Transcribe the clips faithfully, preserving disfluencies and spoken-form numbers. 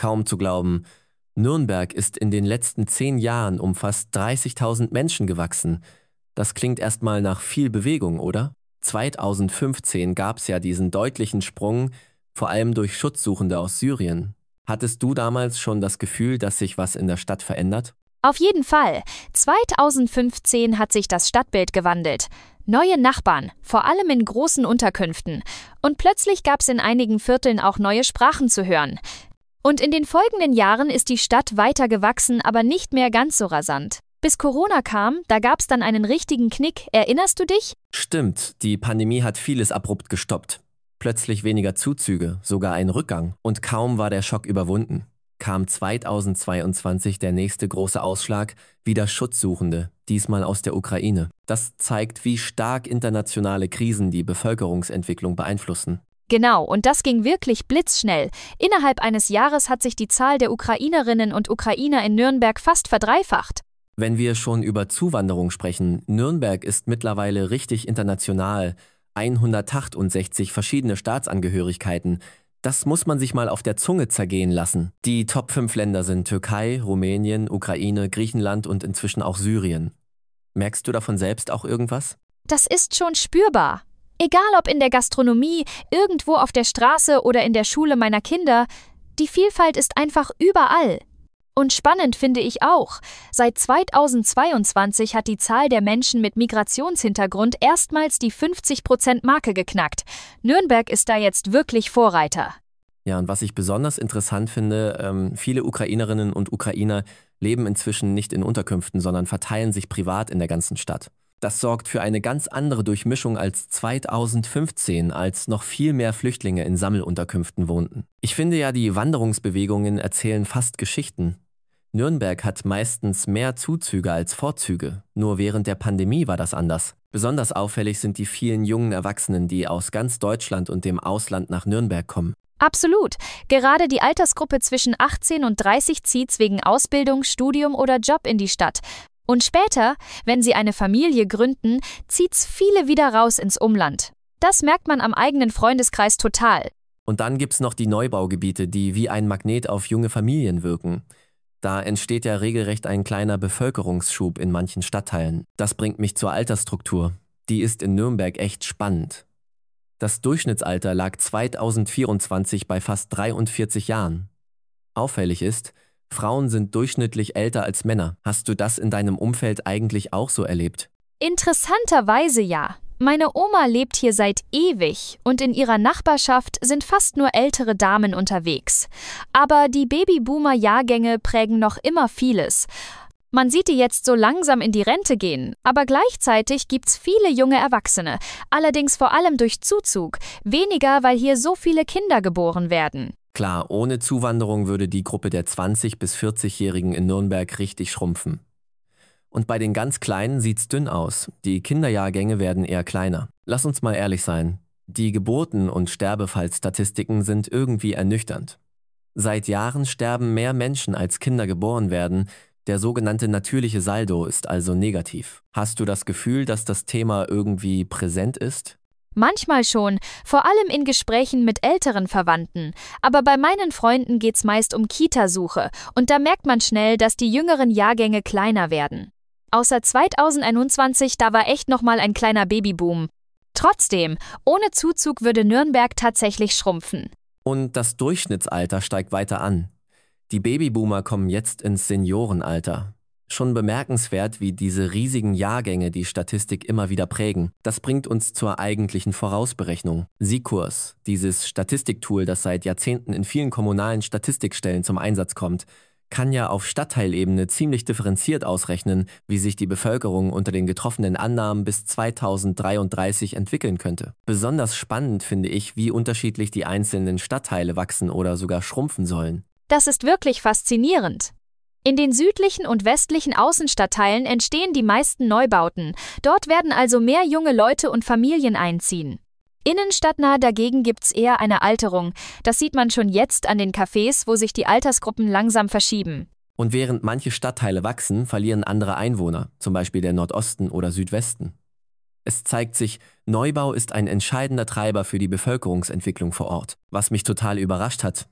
Kaum zu glauben, Nürnberg ist in den letzten zehn Jahren um fast dreißigtausend Menschen gewachsen. Das klingt erstmal nach viel Bewegung, oder? zweitausendfünfzehn gab es ja diesen deutlichen Sprung, vor allem durch Schutzsuchende aus Syrien. Hattest du damals schon das Gefühl, dass sich was in der Stadt verändert? Auf jeden Fall. zweitausendfünfzehn hat sich das Stadtbild gewandelt. Neue Nachbarn, vor allem in großen Unterkünften. Und plötzlich gab es in einigen Vierteln auch neue Sprachen zu hören. Und in den folgenden Jahren ist die Stadt weiter gewachsen, aber nicht mehr ganz so rasant. Bis Corona kam, da gab es dann einen richtigen Knick. Erinnerst du dich? Stimmt, die Pandemie hat vieles abrupt gestoppt. Plötzlich weniger Zuzüge, sogar ein Rückgang. Und kaum war der Schock überwunden, kam zweitausendzweiundzwanzig der nächste große Ausschlag, wieder Schutzsuchende, diesmal aus der Ukraine. Das zeigt, wie stark internationale Krisen die Bevölkerungsentwicklung beeinflussen. Genau, und das ging wirklich blitzschnell. Innerhalb eines Jahres hat sich die Zahl der Ukrainerinnen und Ukrainer in Nürnberg fast verdreifacht. Wenn wir schon über Zuwanderung sprechen, Nürnberg ist mittlerweile richtig international. hundertachtundsechzig verschiedene Staatsangehörigkeiten. Das muss man sich mal auf der Zunge zergehen lassen. Die Top fünf Länder sind Türkei, Rumänien, Ukraine, Griechenland und inzwischen auch Syrien. Merkst du davon selbst auch irgendwas? Das ist schon spürbar. Egal ob in der Gastronomie, irgendwo auf der Straße oder in der Schule meiner Kinder, die Vielfalt ist einfach überall. Und spannend finde ich auch, seit zweitausendzweiundzwanzig hat die Zahl der Menschen mit Migrationshintergrund erstmals die fünfzig-Prozent-Marke geknackt. Nürnberg ist da jetzt wirklich Vorreiter. Ja, und was ich besonders interessant finde, ähm, viele Ukrainerinnen und Ukrainer leben inzwischen nicht in Unterkünften, sondern verteilen sich privat in der ganzen Stadt. Das sorgt für eine ganz andere Durchmischung als zweitausendfünfzehn, als noch viel mehr Flüchtlinge in Sammelunterkünften wohnten. Ich finde ja, die Wanderungsbewegungen erzählen fast Geschichten. Nürnberg hat meistens mehr Zuzüge als Vorzüge. Nur während der Pandemie war das anders. Besonders auffällig sind die vielen jungen Erwachsenen, die aus ganz Deutschland und dem Ausland nach Nürnberg kommen. Absolut. Gerade die Altersgruppe zwischen achtzehn und dreißig zieht's wegen Ausbildung, Studium oder Job in die Stadt. Und später, wenn sie eine Familie gründen, zieht's viele wieder raus ins Umland. Das merkt man am eigenen Freundeskreis total. Und dann gibt's noch die Neubaugebiete, die wie ein Magnet auf junge Familien wirken. Da entsteht ja regelrecht ein kleiner Bevölkerungsschub in manchen Stadtteilen. Das bringt mich zur Altersstruktur. Die ist in Nürnberg echt spannend. Das Durchschnittsalter lag zweitausendvierundzwanzig bei fast dreiundvierzig Jahren. Auffällig ist, Frauen sind durchschnittlich älter als Männer. Hast du das in deinem Umfeld eigentlich auch so erlebt? Interessanterweise ja. Meine Oma lebt hier seit ewig und in ihrer Nachbarschaft sind fast nur ältere Damen unterwegs. Aber die Babyboomer-Jahrgänge prägen noch immer vieles. Man sieht die jetzt so langsam in die Rente gehen, aber gleichzeitig gibt's viele junge Erwachsene, allerdings vor allem durch Zuzug, weniger, weil hier so viele Kinder geboren werden. Klar, ohne Zuwanderung würde die Gruppe der zwanzig- bis vierzig-Jährigen in Nürnberg richtig schrumpfen. Und bei den ganz Kleinen sieht's dünn aus. Die Kinderjahrgänge werden eher kleiner. Lass uns mal ehrlich sein. Die Geburten- und Sterbefallsstatistiken sind irgendwie ernüchternd. Seit Jahren sterben mehr Menschen, als Kinder geboren werden. Der sogenannte natürliche Saldo ist also negativ. Hast du das Gefühl, dass das Thema irgendwie präsent ist? Manchmal schon, vor allem in Gesprächen mit älteren Verwandten. Aber bei meinen Freunden geht's meist um Kitasuche und da merkt man schnell, dass die jüngeren Jahrgänge kleiner werden. Außer zweitausendeinundzwanzig, da war echt nochmal ein kleiner Babyboom. Trotzdem, ohne Zuzug würde Nürnberg tatsächlich schrumpfen. Und das Durchschnittsalter steigt weiter an. Die Babyboomer kommen jetzt ins Seniorenalter. Schon bemerkenswert, wie diese riesigen Jahrgänge die Statistik immer wieder prägen. Das bringt uns zur eigentlichen Vorausberechnung. SIKURS, dieses Statistiktool, das seit Jahrzehnten in vielen kommunalen Statistikstellen zum Einsatz kommt, kann ja auf Stadtteilebene ziemlich differenziert ausrechnen, wie sich die Bevölkerung unter den getroffenen Annahmen bis zweitausenddreiunddreißig entwickeln könnte. Besonders spannend finde ich, wie unterschiedlich die einzelnen Stadtteile wachsen oder sogar schrumpfen sollen. Das ist wirklich faszinierend. In den südlichen und westlichen Außenstadtteilen entstehen die meisten Neubauten. Dort werden also mehr junge Leute und Familien einziehen. Innenstadtnah dagegen gibt's eher eine Alterung. Das sieht man schon jetzt an den Cafés, wo sich die Altersgruppen langsam verschieben. Und während manche Stadtteile wachsen, verlieren andere Einwohner, zum Beispiel der Nordosten oder Südwesten. Es zeigt sich, Neubau ist ein entscheidender Treiber für die Bevölkerungsentwicklung vor Ort. Was mich total überrascht hat: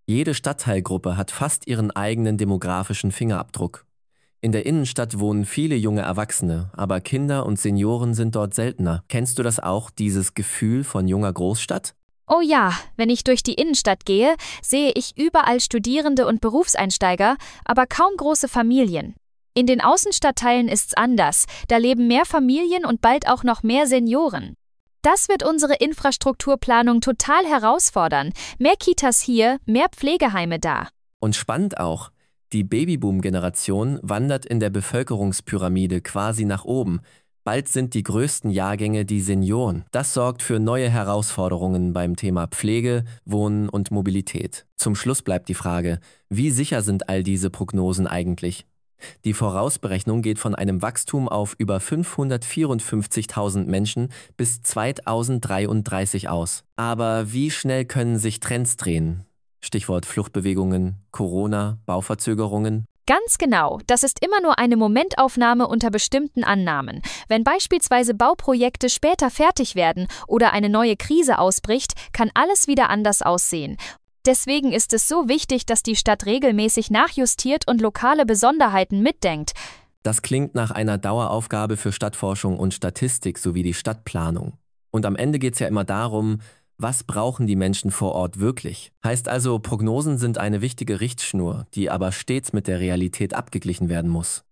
Jede Stadtteilgruppe hat fast ihren eigenen demografischen Fingerabdruck. In der Innenstadt wohnen viele junge Erwachsene, aber Kinder und Senioren sind dort seltener. Kennst du das auch, dieses Gefühl von junger Großstadt? Oh ja, wenn ich durch die Innenstadt gehe, sehe ich überall Studierende und Berufseinsteiger, aber kaum große Familien. In den Außenstadtteilen ist's anders, da leben mehr Familien und bald auch noch mehr Senioren. Das wird unsere Infrastrukturplanung total herausfordern. Mehr Kitas hier, mehr Pflegeheime da. Und spannend auch, die Babyboom-Generation wandert in der Bevölkerungspyramide quasi nach oben. Bald sind die größten Jahrgänge die Senioren. Das sorgt für neue Herausforderungen beim Thema Pflege, Wohnen und Mobilität. Zum Schluss bleibt die Frage, wie sicher sind all diese Prognosen eigentlich? Die Vorausberechnung geht von einem Wachstum auf über fünfhundertvierundfünfzigtausend Menschen bis zweitausenddreiunddreißig aus. Aber wie schnell können sich Trends drehen? Stichwort Fluchtbewegungen, Corona, Bauverzögerungen. Ganz genau, das ist immer nur eine Momentaufnahme unter bestimmten Annahmen. Wenn beispielsweise Bauprojekte später fertig werden oder eine neue Krise ausbricht, kann alles wieder anders aussehen. Deswegen ist es so wichtig, dass die Stadt regelmäßig nachjustiert und lokale Besonderheiten mitdenkt. Das klingt nach einer Daueraufgabe für Stadtforschung und Statistik sowie die Stadtplanung. Und am Ende geht es ja immer darum, was brauchen die Menschen vor Ort wirklich? Heißt also, Prognosen sind eine wichtige Richtschnur, die aber stets mit der Realität abgeglichen werden muss.